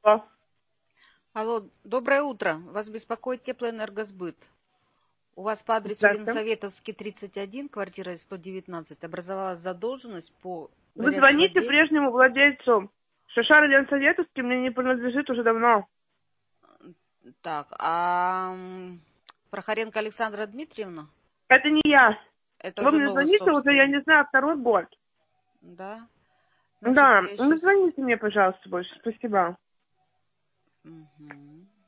Алло, доброе утро. Вас беспокоит теплоэнергосбыт. У вас по адресу Здравствуйте. Ленсоветовский, 31, квартира 119, образовалась задолженность по Вы горячей звоните воде. прежнему владельцу. Шишар Ленсоветовский мне не принадлежит уже давно. Так, Прохоренко Александра Дмитриевна? Это не я. Это Вы уже мне новый звоните уже, я собственник. не знаю, второй год. Да? Значит, Да, я ну сейчас... звоните мне, пожалуйста, больше. Спасибо. Угу.